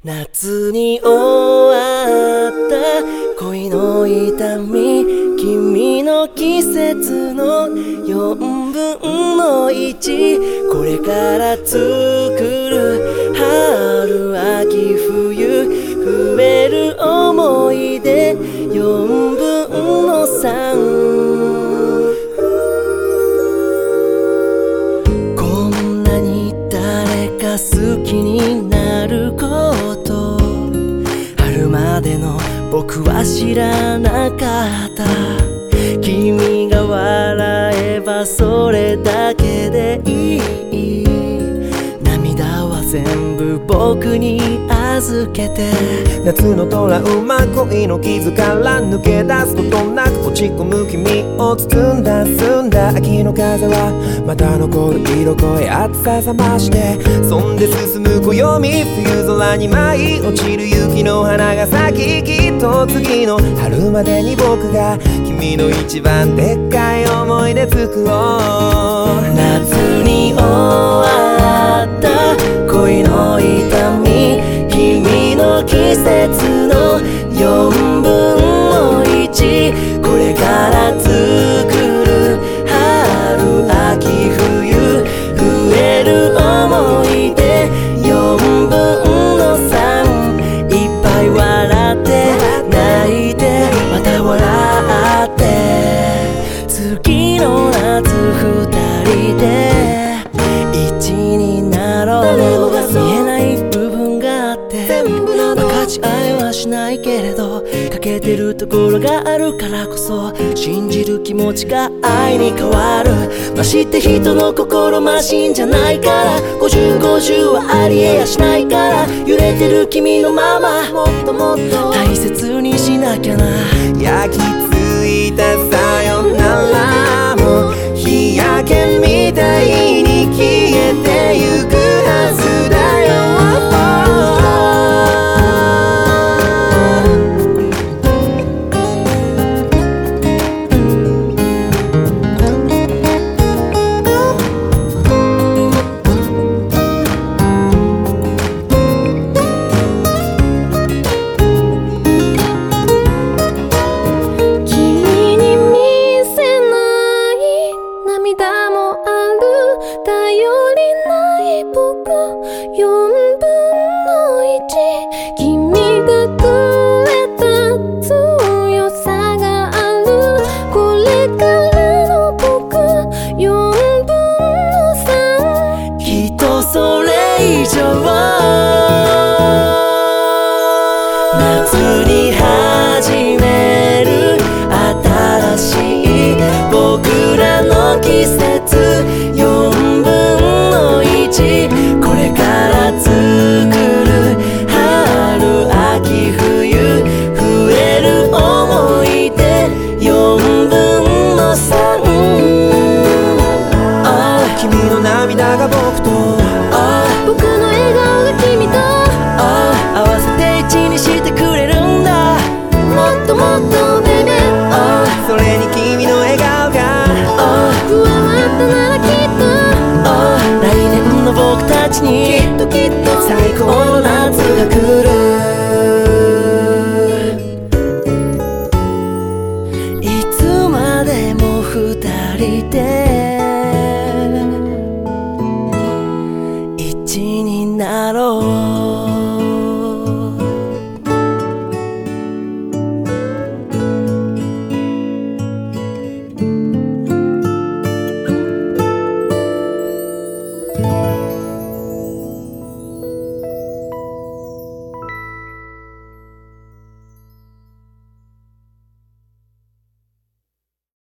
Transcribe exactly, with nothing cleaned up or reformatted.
夏に終わった恋の痛み、君の季節のよんぶんのいち、これから作る春秋冬、増える思い出よんぶんのさん。こんなに誰か好きになること、春までの僕は知らなかった。君が笑えばそれだけでいい。涙は全部僕に預けて、 夏のトラウマ、恋の傷から抜け出すことなく落ち込む君を包んだ澄んだ秋の風はまだ残る色恋、暑さ冷ましてそんで進む暦、冬空に舞い落ちる雪の花が咲き、きっと次の春までに僕が君の一番でっかい思い出作ろう。 夏に終わった恋の痛み、君の季節のよんぶんのいち、これから作る春秋冬、増える思い出よんぶんのさん。いっぱい笑って泣いてまた笑って、次の夏ふたりで一になろう。見えない部分があって分かち合いはしないけれど、欠けてるところがあるからこそ信じる気持ちが愛に変わる。まして人の心マシンじゃないから、ごじゅうごじゅうはありえやしないから、揺れてる君のままもっともっと大切にしなきゃな。 焼き付いたさよならも日焼けみたいに消えてゆくはずだよ。 夏に始める新しい僕らの季節よんぶんのいち、これから作る春秋冬、増える思い出よんぶんのさん。 君の涙が僕と僕の笑顔が君と合わせて一にしてくれるんだ。 もっともっとベイベー、 それに君の笑顔が加わったならきっと来年の僕たちにきっときっと最高の夏が来る。